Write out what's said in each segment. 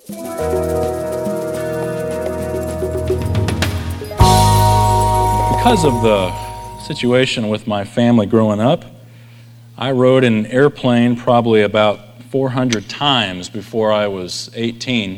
Because of the situation with my family growing up, I rode in an airplane probably about 400 times before I was 18.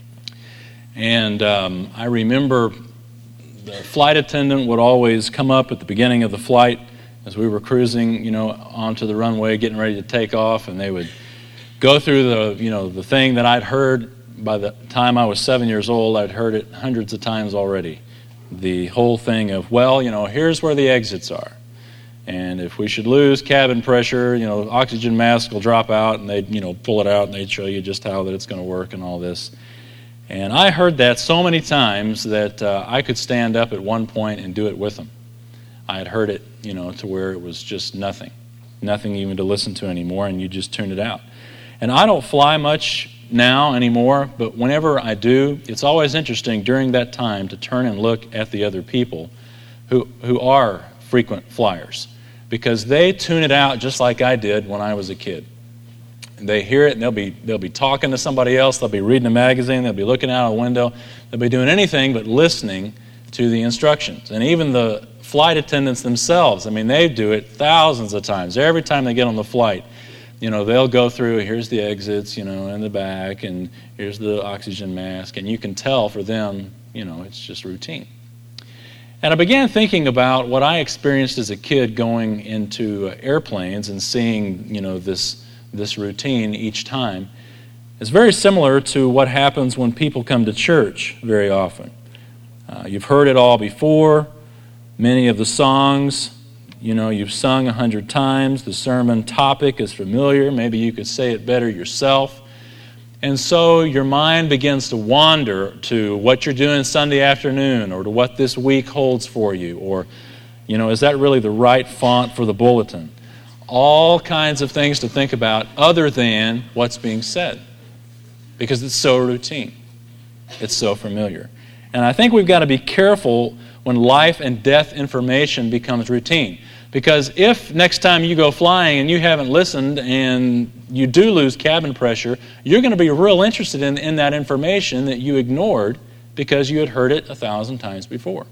And I remember the flight attendant would always come up at the beginning of the flight as we were cruising, onto the runway, getting ready to take off, and they would go through the thing that I'd heard. By the time I was 7 years old, I'd heard it hundreds of times already. The whole thing of, here's where the exits are. And if we should lose cabin pressure, oxygen mask will drop out, and they'd, pull it out, and they'd show you just how that it's going to work and all this. And I heard that so many times that I could stand up at one point and do it with them. I had heard it, to where it was just nothing even to listen to anymore, and you just tune it out. And I don't fly much now anymore, but whenever I do, it's always interesting during that time to turn and look at the other people who are frequent flyers, because they tune it out just like I did when I was a kid. And they hear it, and they'll be talking to somebody else, they'll be reading a magazine, they'll be looking out a window, they'll be doing anything but listening to the instructions. And even the flight attendants themselves, they do it thousands of times. Every time they get on the flight, they'll go through, here's the exits, in the back, and here's the oxygen mask, and you can tell for them, it's just routine. And I began thinking about what I experienced as a kid going into airplanes and seeing, this routine each time. It's very similar to what happens when people come to church very often. You've heard it all before. Many of the songs, you've sung 100 times. The sermon topic is familiar. Maybe you could say it better yourself. And so your mind begins to wander to what you're doing Sunday afternoon, or to what this week holds for you, or, is that really the right font for the bulletin? All kinds of things to think about other than what's being said, because it's so routine. It's so familiar. And I think we've got to be careful when life and death information becomes routine. Because if next time you go flying and you haven't listened and you do lose cabin pressure, you're going to be real interested in that information that you ignored because you had heard it 1,000 times before.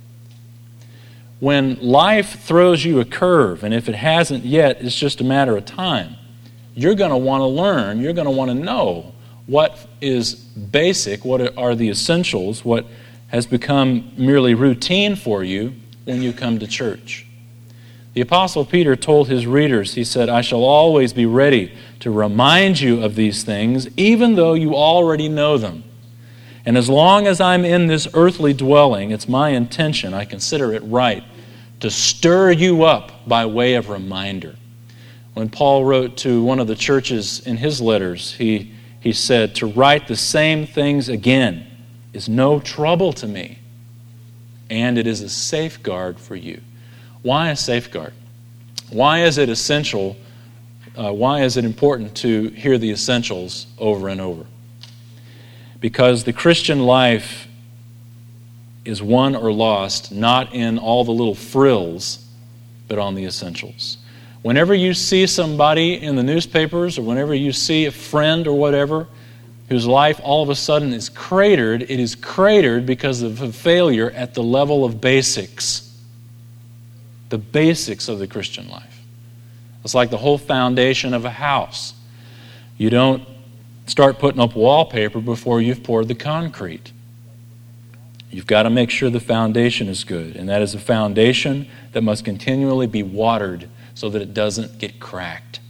When life throws you a curve, and if it hasn't yet, it's just a matter of time, you're going to want to learn, you're going to want to know what is basic, what are the essentials, what has become merely routine for you when you come to church. The Apostle Peter told his readers, he said, I shall always be ready to remind you of these things, even though you already know them. And as long as I'm in this earthly dwelling, it's my intention, I consider it right, to stir you up by way of reminder. When Paul wrote to one of the churches in his letters, he said, to write the same things again is no trouble to me, and it is a safeguard for you. Why a safeguard? Why is it essential? Why is it important to hear the essentials over and over? Because the Christian life is won or lost not in all the little frills, but on the essentials. Whenever you see somebody in the newspapers, or whenever you see a friend or whatever, whose life all of a sudden is cratered, it is cratered because of a failure at the level of basics. The basics of the Christian life. It's like the whole foundation of a house. You don't start putting up wallpaper before you've poured the concrete. You've got to make sure the foundation is good, and that is a foundation that must continually be watered so that it doesn't get cracked.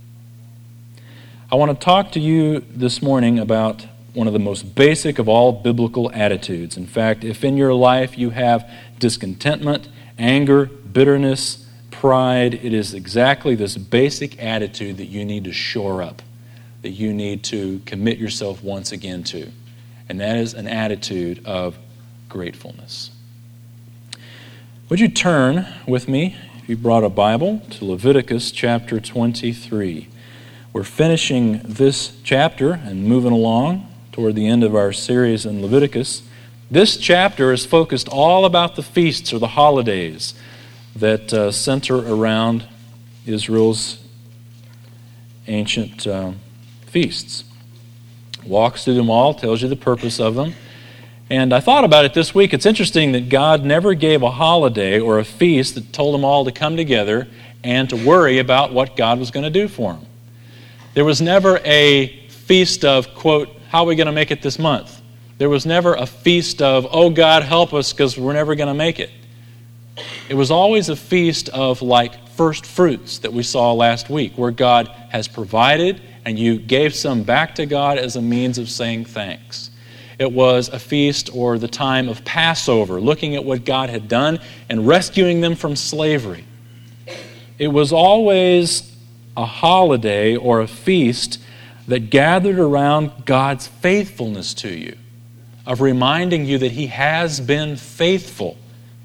I want to talk to you this morning about one of the most basic of all biblical attitudes. In fact, if in your life you have discontentment, anger, bitterness, pride, it is exactly this basic attitude that you need to shore up, that you need to commit yourself once again to. And that is an attitude of gratefulness. Would you turn with me, if you brought a Bible, to Leviticus chapter 23. We're finishing this chapter and moving along toward the end of our series in Leviticus. This chapter is focused all about the feasts or the holidays that center around Israel's ancient feasts. Walks through them all, tells you the purpose of them. And I thought about it this week. It's interesting that God never gave a holiday or a feast that told them all to come together and to worry about what God was going to do for them. There was never a feast of, quote, how are we going to make it this month? There was never a feast of, oh, God, help us because we're never going to make it. It was always a feast of like first fruits that we saw last week, where God has provided and you gave some back to God as a means of saying thanks. It was a feast or the time of Passover, looking at what God had done and rescuing them from slavery. It was always a holiday or a feast that gathered around God's faithfulness to you, of reminding you that He has been faithful.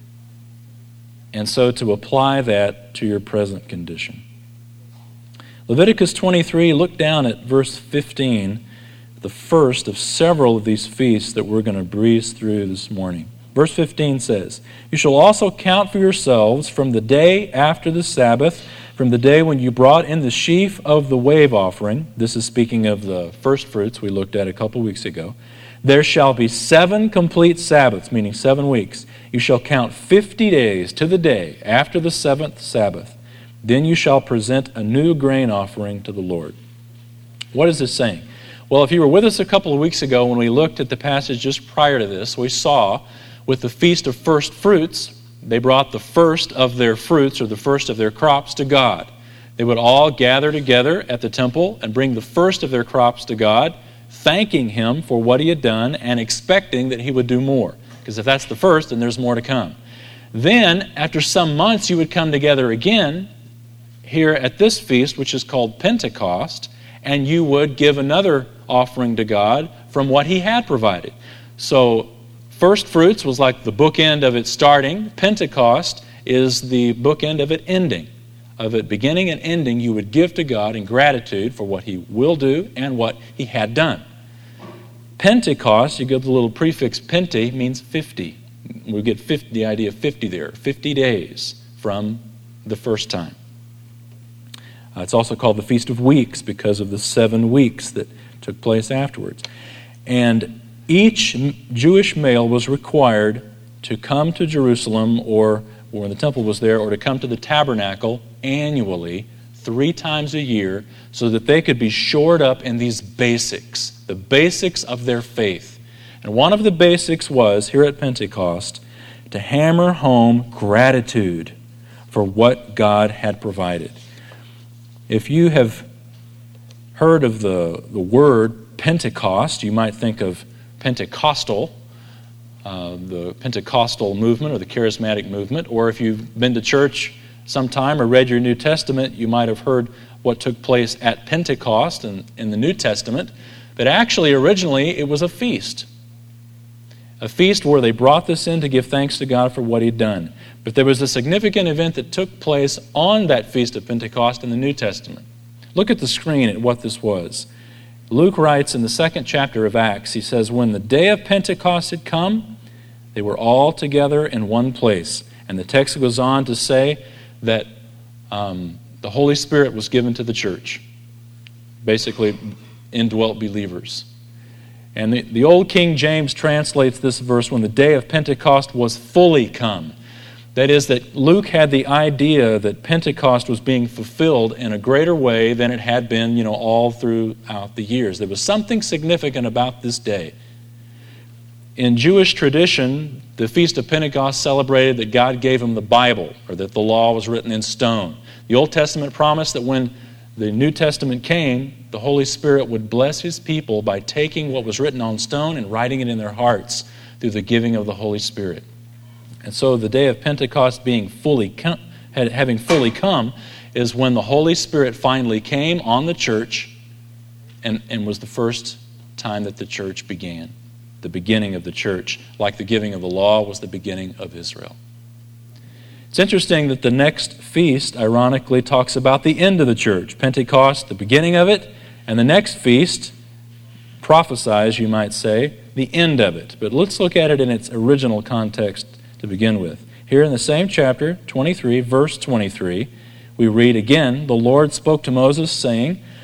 And so to apply that to your present condition. Leviticus 23, look down at verse 15, the first of several of these feasts that we're going to breeze through this morning. Verse 15 says, "You shall also count for yourselves from the day after the Sabbath, from the day when you brought in the sheaf of the wave offering." This is speaking of the first fruits we looked at a couple weeks ago. "There shall be 7 complete Sabbaths," meaning 7 weeks. "You shall count 50 days to the day after the 7th Sabbath. Then you shall present a new grain offering to the Lord." What is this saying? Well, if you were with us a couple of weeks ago when we looked at the passage just prior to this, we saw with the Feast of First Fruits, they brought the first of their fruits or the first of their crops to God. They would all gather together at the temple and bring the first of their crops to God, thanking Him for what He had done and expecting that He would do more. Because if that's the first, then there's more to come. Then, after some months, you would come together again here at this feast, which is called Pentecost, and you would give another offering to God from what He had provided. So, first fruits was like the bookend of it starting. Pentecost is the bookend of it ending. Of it beginning and ending, you would give to God in gratitude for what He will do and what He had done. Pentecost, you get the little prefix pente, means 50. We get 50, the idea of 50 there. 50 days from the first time. It's also called the Feast of Weeks because of the 7 weeks that took place afterwards. And each Jewish male was required to come to Jerusalem or when the temple was there, or to come to the tabernacle annually 3 times a year so that they could be shored up in these basics, the basics of their faith. And one of the basics was, here at Pentecost, to hammer home gratitude for what God had provided. If you have heard of the word Pentecost, you might think of Pentecostal, the Pentecostal movement or the charismatic movement, or if you've been to church sometime or read your New Testament, you might have heard what took place at Pentecost in the New Testament, but actually originally it was a feast. A feast where they brought this in to give thanks to God for what He'd done. But there was a significant event that took place on that Feast of Pentecost in the New Testament. Look at the screen at what this was. Luke writes in the 2nd chapter of Acts, he says, "When the day of Pentecost had come, they were all together in one place." And the text goes on to say that the Holy Spirit was given to the church. Basically, indwelt believers. And the old King James translates this verse, "When the day of Pentecost was fully come." That is, that Luke had the idea that Pentecost was being fulfilled in a greater way than it had been, all throughout the years. There was something significant about this day. In Jewish tradition, the Feast of Pentecost celebrated that God gave them the Bible, or that the law was written in stone. The Old Testament promised that when the New Testament came, the Holy Spirit would bless His people by taking what was written on stone and writing it in their hearts through the giving of the Holy Spirit. And so the day of Pentecost having fully come is when the Holy Spirit finally came on the church and was the first time that the church began. The beginning of the church, like the giving of the law was the beginning of Israel. It's interesting that the next feast, ironically, talks about the end of the church. Pentecost, the beginning of it, and the next feast prophesies, you might say, the end of it. But let's look at it in its original context to begin with. Here in the same chapter, 23, verse 23, we read again, "The Lord spoke to Moses, saying,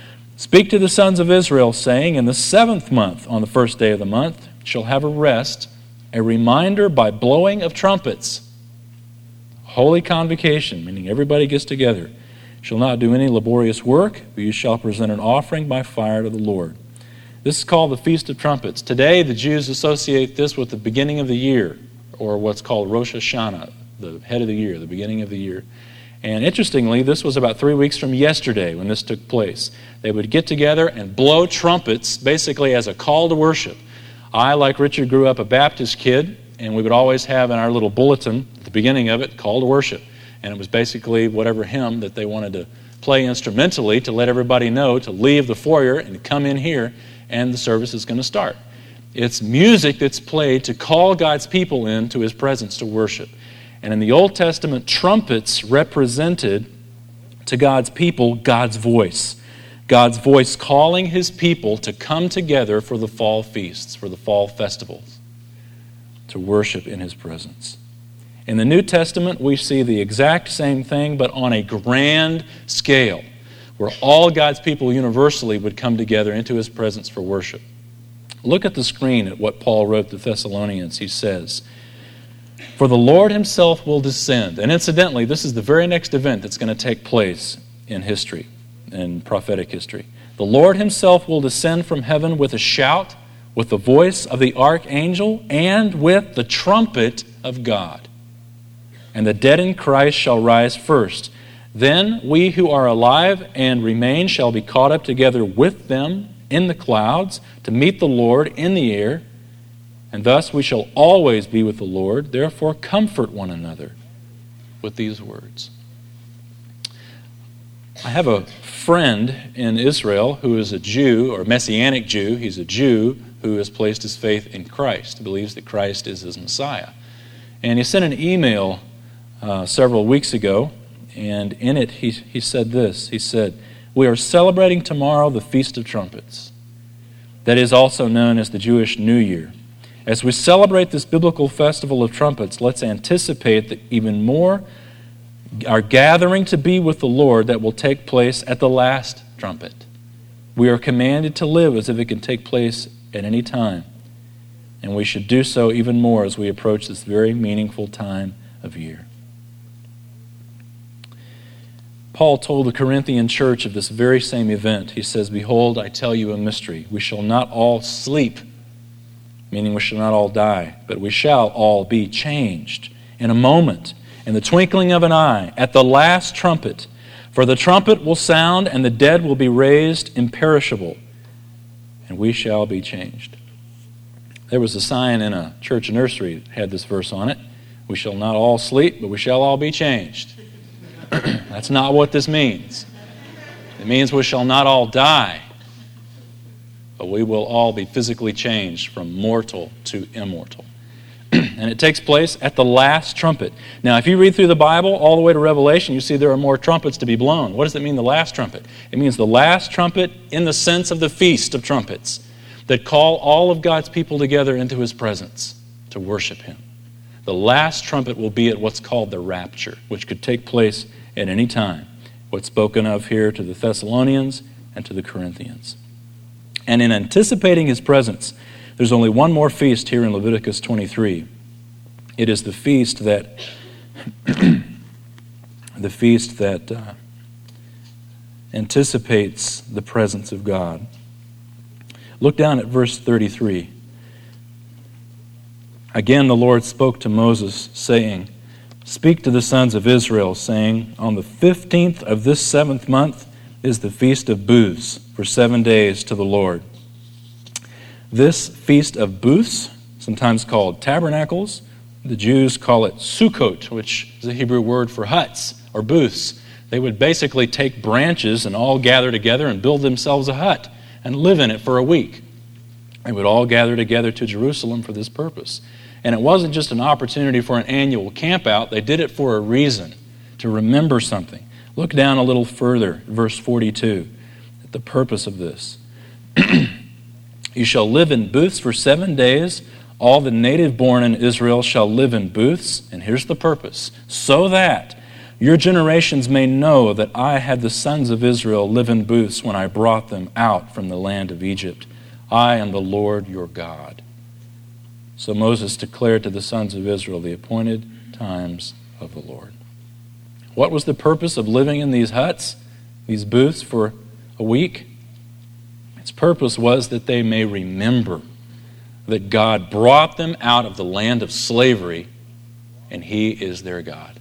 Speak to the sons of Israel, saying, in the 7th month, on the 1st day of the month, shall have a rest, a reminder by blowing of trumpets. Holy convocation, meaning everybody gets together. Shall not do any laborious work, but you shall present an offering by fire to the Lord. This is called the Feast of Trumpets. Today, the Jews associate this with the beginning of the year, or what's called Rosh Hashanah, the head of the year, the beginning of the year. And interestingly, this was about 3 weeks from yesterday when this took place. They would get together and blow trumpets, basically as a call to worship. I, like Richard, grew up a Baptist kid, and we would always have in our little bulletin, at the beginning of it, call to worship. And it was basically whatever hymn that they wanted to play instrumentally to let everybody know to leave the foyer and come in here, and the service is going to start. It's music that's played to call God's people into His presence to worship. And in the Old Testament, trumpets represented to God's people God's voice. God's voice calling His people to come together for the fall feasts, for the fall festivals, to worship in His presence. In the New Testament, we see the exact same thing, but on a grand scale, where all God's people universally would come together into His presence for worship. Look at the screen at what Paul wrote to the Thessalonians. He says, for the Lord Himself will descend. And incidentally, this is the very next event that's going to take place in history, in prophetic history. The Lord Himself will descend from heaven with a shout, with the voice of the archangel, and with the trumpet of God. And the dead in Christ shall rise first. Then we who are alive and remain shall be caught up together with them in the clouds to meet the Lord in the air. And thus we shall always be with the Lord. Therefore comfort one another with these words. I have a friend in Israel who is a Jew, or Messianic Jew. He's a Jew who has placed his faith in Christ, he believes that Christ is his Messiah. And he sent an email several weeks ago, and in it he said this. He said, we are celebrating tomorrow the Feast of Trumpets. That is also known as the Jewish New Year. As we celebrate this biblical festival of trumpets, let's anticipate that even more are gathering to be with the Lord that will take place at the last trumpet. We are commanded to live as if it can take place at any time, and we should do so even more as we approach this very meaningful time of year. Paul told the Corinthian church of this very same event. He says, behold, I tell you a mystery. We shall not all sleep, meaning we shall not all die, but we shall all be changed in a moment, in the twinkling of an eye, at the last trumpet. For the trumpet will sound, and the dead will be raised imperishable, and we shall be changed. There was a sign in a church nursery that had this verse on it. We shall not all sleep, but we shall all be changed. That's not what this means. It means we shall not all die, but we will all be physically changed from mortal to immortal. And it takes place at the last trumpet. Now, if you read through the Bible all the way to Revelation, you see there are more trumpets to be blown. What does it mean, the last trumpet? It means the last trumpet in the sense of the Feast of Trumpets that call all of God's people together into His presence to worship Him. The last trumpet will be at what's called the rapture, which could take place at any time. What's spoken of here to the Thessalonians and to the Corinthians. And in anticipating His presence, there's only one more feast here in Leviticus 23. It is the feast that anticipates the presence of God. Look down at verse 33. Again the Lord spoke to Moses, saying, speak to the sons of Israel, saying, on the 15th of this 7th month is the Feast of Booths, for 7 days to the Lord. This Feast of Booths, sometimes called tabernacles, the Jews call it Sukkot, which is a Hebrew word for huts or booths. They would basically take branches and all gather together and build themselves a hut and live in it for a week. They would all gather together to Jerusalem for this purpose. And it wasn't just an opportunity for an annual camp out. They did it for a reason, to remember something. Look down a little further, verse 42, at the purpose of this. You shall live in booths for 7 days. All the native born in Israel shall live in booths. And here's the purpose. So that Your generations may know that I had the sons of Israel live in booths when I brought them out from the land of Egypt. I am the Lord your God." So Moses declared to the sons of Israel the appointed times of the Lord. What was the purpose of living in these huts, these booths, for a week? Its purpose was that they may remember that God brought them out of the land of slavery, and He is their God.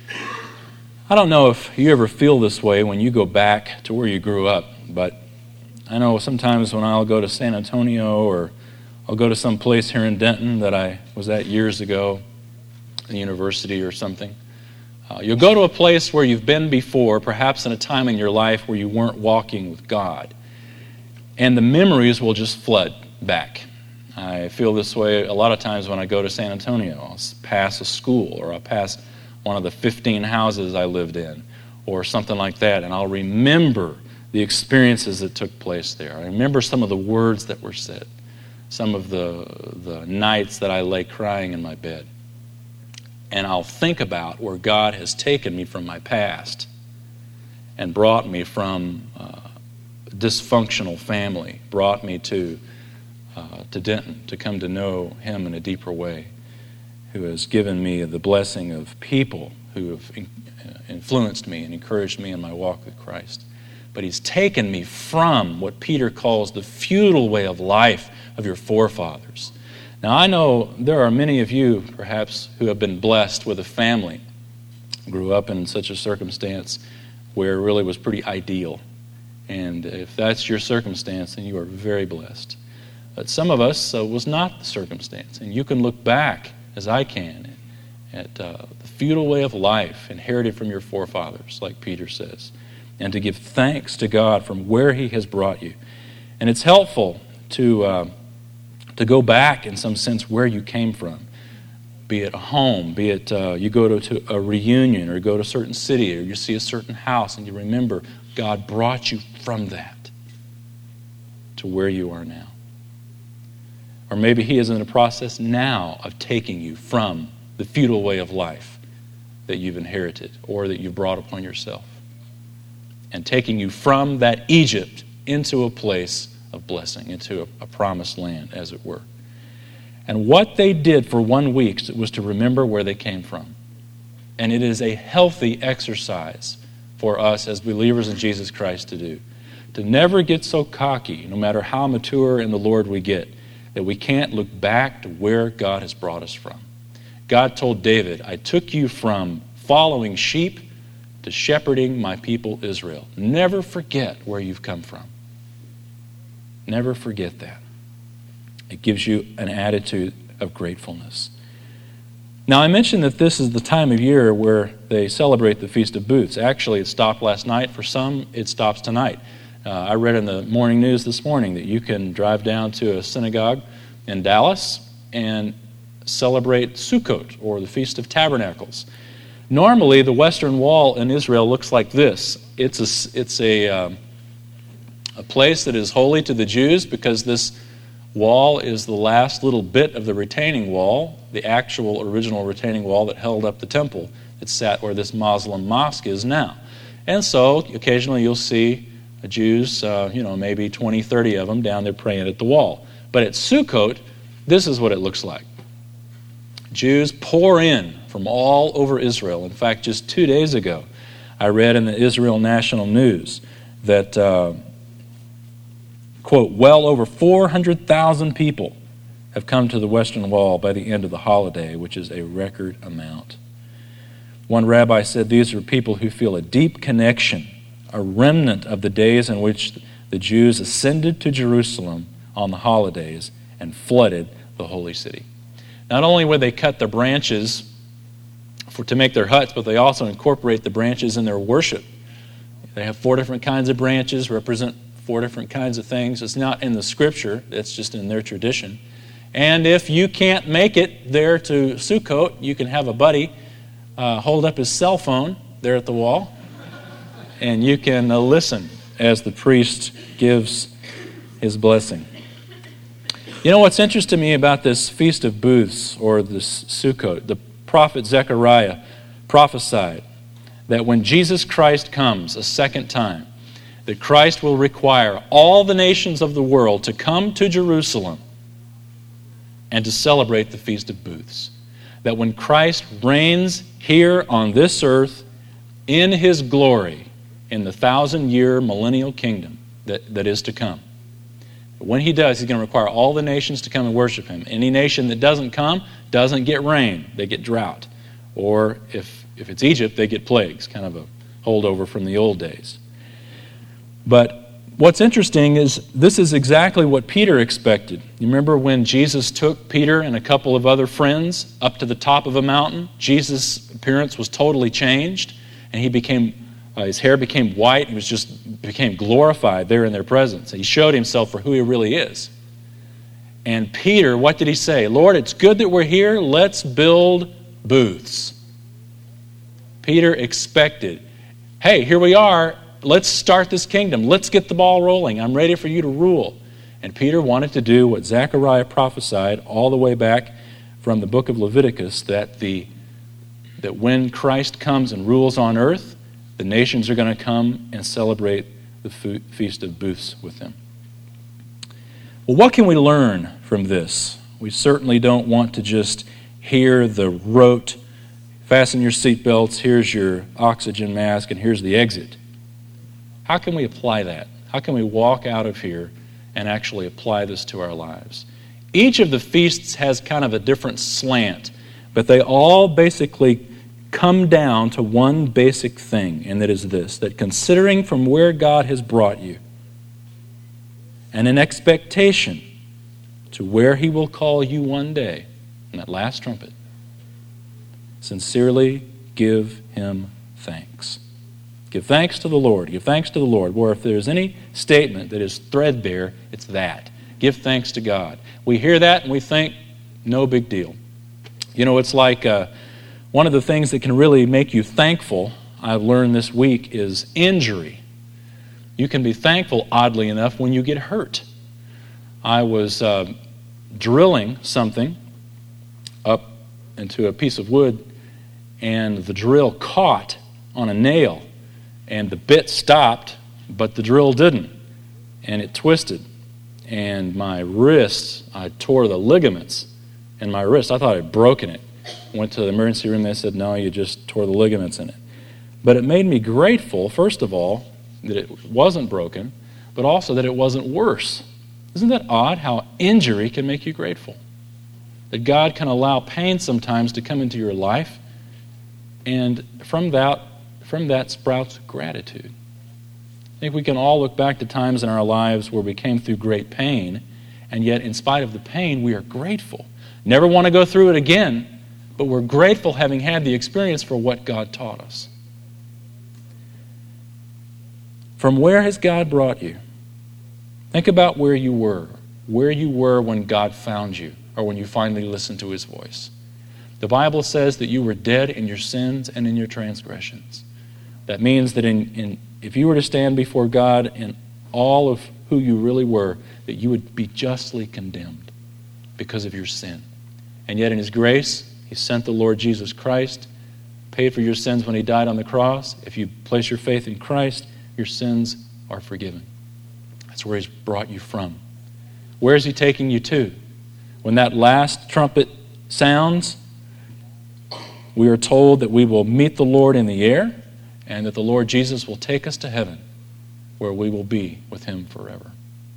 I don't know if you ever feel this way when you go back to where you grew up, but I know sometimes when I'll go to San Antonio or I'll go to some place here in Denton that I was at years ago, a university or something. You'll go to a place where you've been before, perhaps in a time in your life where you weren't walking with God, and the memories will just flood back. I feel this way a lot of times when I go to San Antonio. I'll pass a school, or I'll pass one of the 15 houses I lived in, or something like that, and I'll remember the experiences that took place there. I remember some of the words that were said, some of the nights that I lay crying in my bed. And I'll think about where God has taken me from my past and brought me from a dysfunctional family, brought me to Denton to come to know Him in a deeper way, who has given me the blessing of people who have influenced me and encouraged me in my walk with Christ. But He's taken me from what Peter calls the futile way of life of your forefathers. Now, I know there are many of you, perhaps, who have been blessed with a family, grew up in such a circumstance where it really was pretty ideal. And if that's your circumstance, then you are very blessed. But some of us was not the circumstance. And you can look back, as I can, at the futile way of life inherited from your forefathers, like Peter says, and to give thanks to God from where He has brought you. And it's helpful to go back, in some sense, where you came from, be it a home, be it you go to a reunion, or go to a certain city, or you see a certain house, and you remember God brought you from that to where you are now. Or maybe He is in the process now of taking you from the futile way of life that you've inherited or that you've brought upon yourself, and taking you from that Egypt into a place of blessing, into a promised land, as it were. And what they did for 1 week was to remember where they came from. And it is a healthy exercise for us as believers in Jesus Christ to do. To never get so cocky, no matter how mature in the Lord we get, that we can't look back to where God has brought us from. God told David, "I took you from following sheep to shepherding my people Israel." Never forget where you've come from. Never forget that. It gives you an attitude of gratefulness. Now, I mentioned that this is the time of year where they celebrate the Feast of Booths. Actually, it stopped last night. For some, it stops tonight. I read in the morning news this morning that you can drive down to a synagogue in Dallas and celebrate Sukkot, or the Feast of Tabernacles. Normally, the Western Wall in Israel looks like this. It's a place that is holy to the Jews, because this wall is the last little bit of the retaining wall, the actual original retaining wall that held up the temple. It sat where this Muslim mosque is now. And so occasionally you'll see Jews, maybe 20, 30 of them down there praying at the wall. But at Sukkot, this is what it looks like. Jews pour in from all over Israel. In fact, just 2 days ago, I read in the Israel National News that, quote, well over 400,000 people have come to the Western Wall by the end of the holiday, which is a record amount. One rabbi said these are people who feel a deep connection, a remnant of the days in which the Jews ascended to Jerusalem on the holidays and flooded the holy city. Not only would they cut the branches to make their huts, but they also incorporate the branches in their worship. They have 4 different kinds of branches, represent 4 different kinds of things. It's not in the Scripture, it's just in their tradition. And if you can't make it there to Sukkot, you can have a buddy hold up his cell phone there at the wall, and you can listen as the priest gives his blessing. You know what's interesting to me about this Feast of Booths, or this Sukkot? The prophet Zechariah prophesied that when Jesus Christ comes a second time, that Christ will require all the nations of the world to come to Jerusalem and to celebrate the Feast of Booths. That when Christ reigns here on this earth in His glory in the 1,000-year millennial kingdom that is to come, when He does, He's going to require all the nations to come and worship Him. Any nation that doesn't come doesn't get rain. They get drought. Or if it's Egypt, they get plagues, kind of a holdover from the old days. But what's interesting is this is exactly what Peter expected. You remember when Jesus took Peter and a couple of other friends up to the top of a mountain? Jesus' appearance was totally changed, and his hair became white. He became glorified there in their presence. He showed Himself for who He really is. And Peter, what did he say? Lord, it's good that we're here. Let's build booths. Peter expected, hey, here we are. Let's start this kingdom. Let's get the ball rolling. I'm ready for you to rule. And Peter wanted to do what Zechariah prophesied all the way back from the book of Leviticus, that when Christ comes and rules on earth, the nations are going to come and celebrate the Feast of Booths with Him. Well, what can we learn from this? We certainly don't want to just hear the rote, fasten your seatbelts, here's your oxygen mask, and here's the exit. How can we apply that? How can we walk out of here and actually apply this to our lives? Each of the feasts has kind of a different slant, but they all basically come down to one basic thing, and that is this, that considering from where God has brought you and an expectation to where He will call you one day in that last trumpet, sincerely give Him thanks. Give thanks to the Lord. Give thanks to the Lord. Where if there's any statement that is threadbare, it's that. Give thanks to God. We hear that and we think, no big deal. You know, it's like one of the things that can really make you thankful, I've learned this week, is injury. You can be thankful, oddly enough, when you get hurt. I was drilling something up into a piece of wood, and the drill caught on a nail. And the bit stopped, but the drill didn't. And it twisted. And my wrist, I tore the ligaments in my wrist. I thought I'd broken it. Went to the emergency room. They said, no, you just tore the ligaments in it. But it made me grateful, first of all, that it wasn't broken, but also that it wasn't worse. Isn't that odd how injury can make you grateful? That God can allow pain sometimes to come into your life, and from that sprouts gratitude. I think we can all look back to times in our lives where we came through great pain, and yet in spite of the pain, we are grateful. Never want to go through it again, but we're grateful having had the experience for what God taught us. From where has God brought you? Think about where you were when God found you, or when you finally listened to His voice. The Bible says that you were dead in your sins and in your transgressions. That means that if you were to stand before God in all of who you really were, that you would be justly condemned because of your sin. And yet in His grace, He sent the Lord Jesus Christ, paid for your sins when He died on the cross. If you place your faith in Christ, your sins are forgiven. That's where He's brought you from. Where is He taking you to? When that last trumpet sounds, we are told that we will meet the Lord in the air, and that the Lord Jesus will take us to heaven, where we will be with Him forever.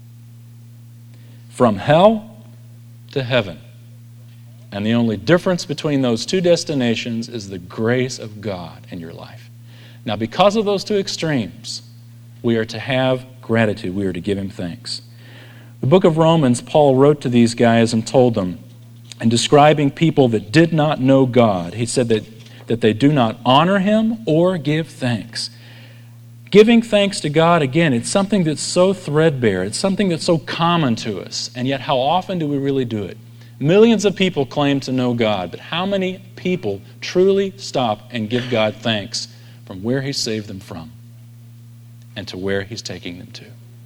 From hell to heaven. And the only difference between those two destinations is the grace of God in your life. Now, because of those two extremes, we are to have gratitude. We are to give Him thanks. The book of Romans, Paul wrote to these guys and told them, in describing people that did not know God, he said that they do not honor Him or give thanks. Giving thanks to God, again, it's something that's so threadbare. It's something that's so common to us. And yet, how often do we really do it? Millions of people claim to know God, but how many people truly stop and give God thanks from where He saved them from and to where He's taking them to?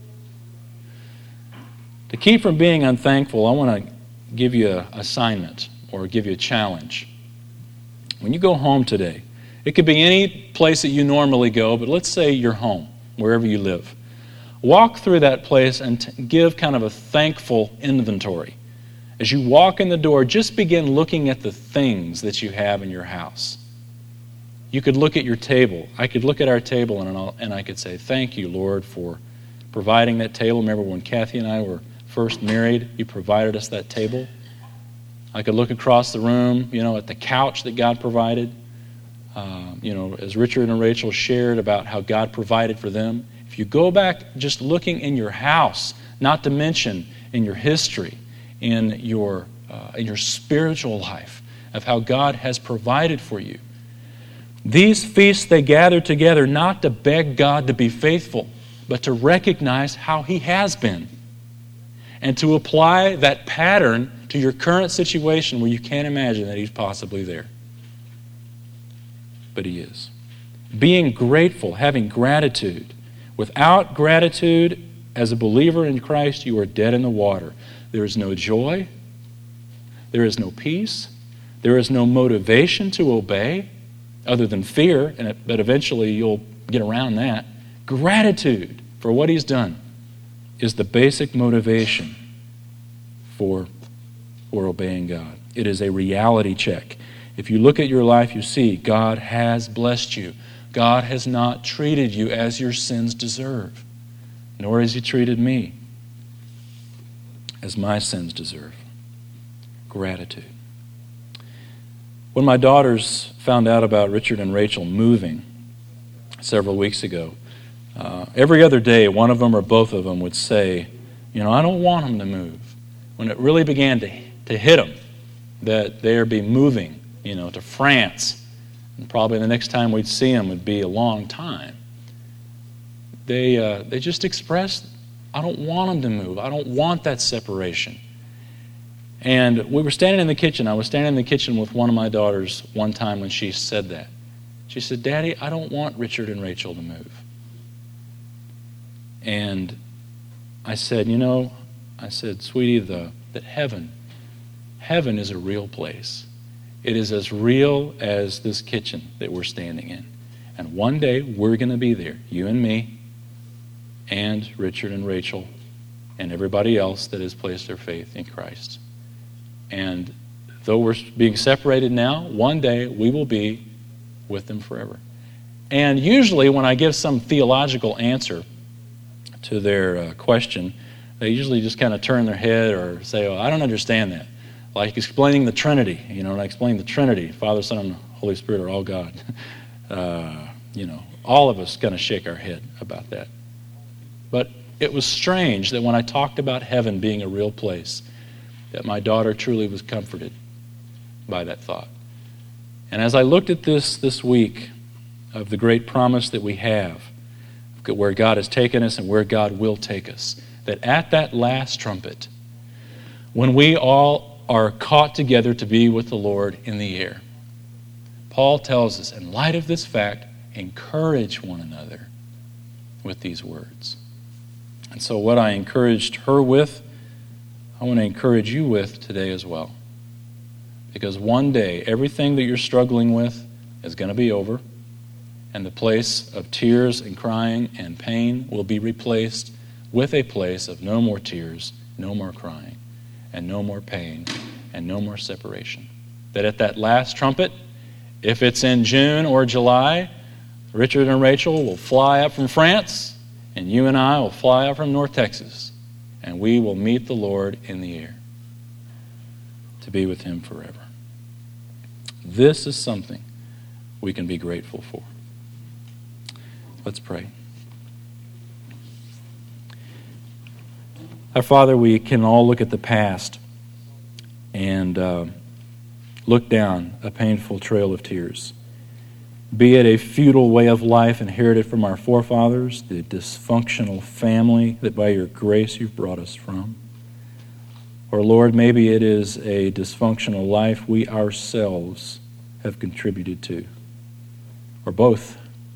To keep from being unthankful, I want to give you an assignment or give you a challenge. When you go home today, It could be any place that you normally go, but let's say your home, wherever you live. Walk through that place and give kind of a thankful inventory. As you walk in the door, just begin looking at the things that you have in your house. You could look at your table. I could look at our table and I could say, thank you, Lord, for providing that table. Remember when Kathy and I were first married, you provided us that table. I could look across the room, at the couch that God provided. As Richard and Rachel shared about how God provided for them. If you go back just looking in your house, not to mention in your history, in your spiritual life, of how God has provided for you. These feasts, they gather together not to beg God to be faithful, but to recognize how He has been. And to apply that pattern to your current situation where you can't imagine that He's possibly there. But He is. Being grateful, having gratitude. Without gratitude, as a believer in Christ, you are dead in the water. There is no joy. There is no peace. There is no motivation to obey other than fear, but eventually you'll get around that. Gratitude for what He's done is the basic motivation for obeying God. It is a reality check. If you look at your life, you see God has blessed you. God has not treated you as your sins deserve, nor has He treated me as my sins deserve. Gratitude. When my daughters found out about Richard and Rachel moving several weeks ago, every other day, one of them or both of them would say, I don't want them to move. When it really began to hit them that they'd be moving, to France, and probably the next time we'd see them would be a long time, they just expressed, I don't want them to move. I don't want that separation. And we were standing in the kitchen. I was standing in the kitchen with one of my daughters one time when she said that. She said, Daddy, I don't want Richard and Rachel to move. And I said, sweetie, that heaven is a real place. It is as real as this kitchen that we're standing in. And one day we're going to be there, you and me, and Richard and Rachel, and everybody else that has placed their faith in Christ. And though we're being separated now, one day we will be with them forever. And usually when I give some theological answer to their question, they usually just kind of turn their head or say, I don't understand that. Like explaining the Trinity. When I explain the Trinity, Father, Son, and Holy Spirit are all God. All of us kind of shake our head about that. But it was strange that when I talked about heaven being a real place, that my daughter truly was comforted by that thought. And as I looked at this week of the great promise that we have, where God has taken us and where God will take us, that at that last trumpet, when we all are caught together to be with the Lord in the air, Paul tells us, in light of this fact, encourage one another with these words. And so what I encouraged her with, I want to encourage you with today as well. Because one day, everything that you're struggling with is going to be over, and the place of tears and crying and pain will be replaced with a place of no more tears, no more crying, and no more pain, and no more separation. That at that last trumpet, if it's in June or July, Richard and Rachel will fly up from France, and you and I will fly up from North Texas, and we will meet the Lord in the air to be with Him forever. This is something we can be grateful for. Let's pray. Our Father, we can all look at the past and look down a painful trail of tears. Be it a futile way of life inherited from our forefathers, the dysfunctional family that by your grace you've brought us from. Or Lord, maybe it is a dysfunctional life we ourselves have contributed to. Or both.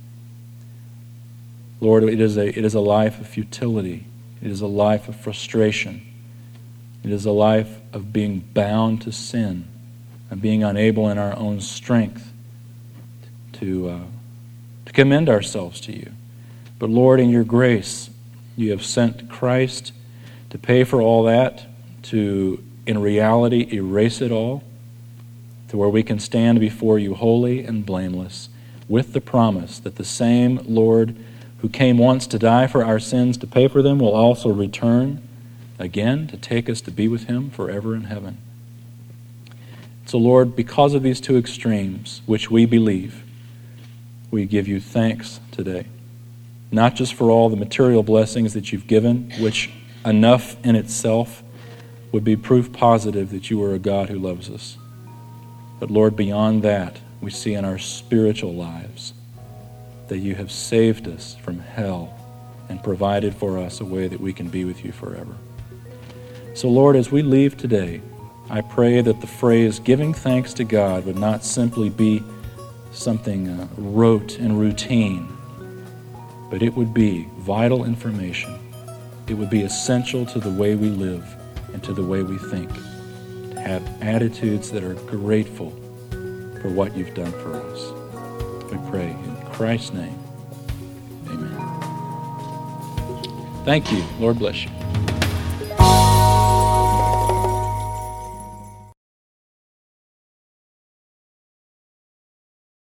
Lord, it is a life of futility. It is a life of frustration. It is a life of being bound to sin and being unable in our own strength to commend ourselves to you. But Lord, in your grace, you have sent Christ to pay for all that, to, in reality, erase it all, to where we can stand before you holy and blameless, with the promise that the same Lord who came once to die for our sins to pay for them will also return again to take us to be with him forever in heaven. So Lord, because of these two extremes, which we believe, we give you thanks today. Not just for all the material blessings that you've given, which enough in itself would be proof positive that you are a God who loves us. But Lord, beyond that, we see in our spiritual lives that you have saved us from hell and provided for us a way that we can be with you forever. So Lord, as we leave today, I pray that the phrase giving thanks to God would not simply be something rote and routine, but it would be vital information. It would be essential to the way we live and to the way we think, to have attitudes that are grateful for what you've done for us. We pray in Christ's name. Amen. Thank you. Lord bless you.